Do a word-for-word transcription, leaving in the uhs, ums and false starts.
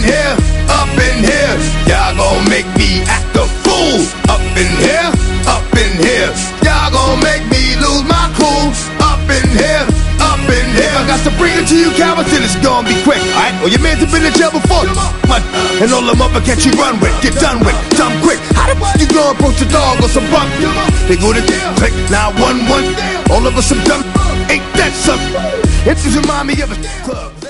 here, up in here. Y'all gon' make me act a fool. Up in here, up in here. Y'all gon' make me lose my cool. Up in here, up in here. I got to bring it to you, cowards, and it's gonna be quick, alright? Well, your man's have been in jail before, but and all the motherfuckers you run with, get done with, done quick. How the fuck you gonna approach a dog or some buck? They go to jail, click nine one one. All of us some dumb, ain't that something? It just remind me of a club.